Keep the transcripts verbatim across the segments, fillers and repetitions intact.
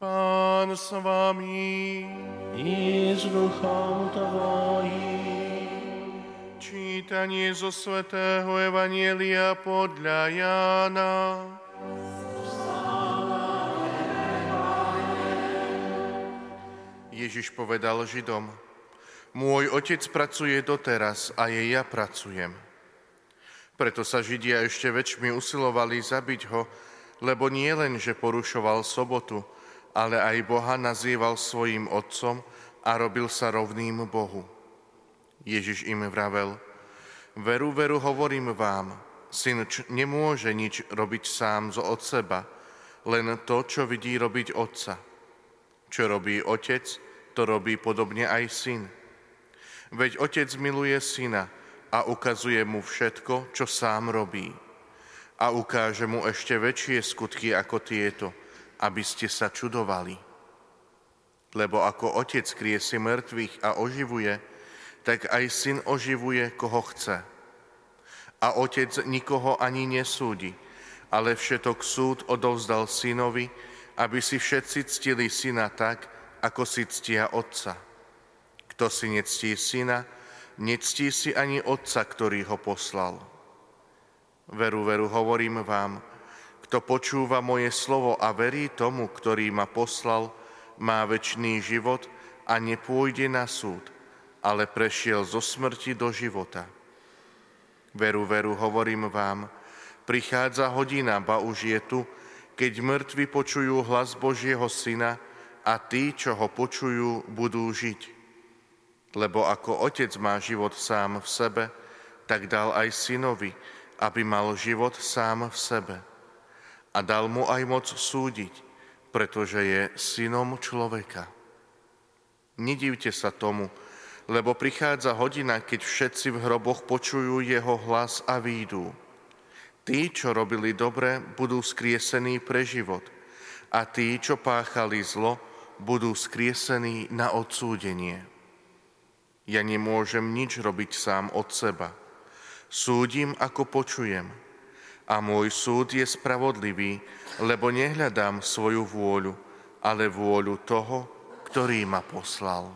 Pán s vami. I s duchom tvojím. Čítanie zo svätého Evanjelia podľa Jána. Ježiš povedal Židom: Môj otec pracuje doteraz a aj ja pracujem. Preto sa Židia ešte väčšmi usilovali zabiť ho, lebo nie len, že porušoval sobotu, ale aj Boha nazýval svojím otcom a robil sa rovným Bohu. Ježiš im vravel: Veru, veru, hovorím vám, syn nemôže nič robiť sám zo od seba, len to, čo vidí robiť otca. Čo robí otec, to robí podobne aj syn. Veď otec miluje syna a ukazuje mu všetko, čo sám robí. A ukáže mu ešte väčšie skutky ako tieto, aby ste sa čudovali. Lebo ako otec kriesi mŕtvych a oživuje, tak aj syn oživuje, koho chce. A otec nikoho ani nesúdi, ale všetok súd odovzdal synovi, aby si všetci ctili syna tak, ako si ctia otca. Kto si nectí syna, nectí si ani otca, ktorý ho poslal. Veru, veru, hovorím vám, kto počúva moje slovo a verí tomu, ktorý ma poslal, má večný život a nepôjde na súd, ale prešiel zo smrti do života. Veru, veru, hovorím vám, prichádza hodina, ba už je tu, keď mŕtvi počujú hlas Božieho Syna a tí, čo ho počujú, budú žiť. Lebo ako otec má život sám v sebe, tak dal aj synovi, aby mal život sám v sebe. A dal mu aj moc súdiť, pretože je synom človeka. Nedivte sa tomu, lebo prichádza hodina, keď všetci v hroboch počujú jeho hlas a výjdu. Tí, čo robili dobre, budú skriesení pre život, a tí, čo páchali zlo, budú skriesení na odsúdenie. Ja nemôžem nič robiť sám od seba. Súdim, ako počujem. A môj súd je spravodlivý, lebo nehľadám svoju vôľu, ale vôľu toho, ktorý ma poslal.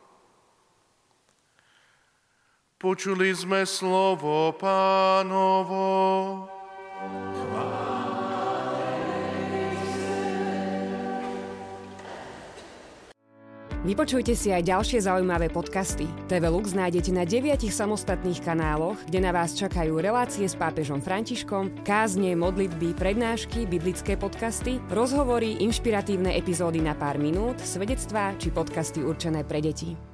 Počuli sme slovo Pánovo. Vypočujte si aj ďalšie zaujímavé podcasty. té vé Lux nájdete na deviatich samostatných kanáloch, kde na vás čakajú relácie s pápežom Františkom, kázne, modlitby, prednášky, biblické podcasty, rozhovory, inšpiratívne epizódy na pár minút, svedectvá či podcasty určené pre deti.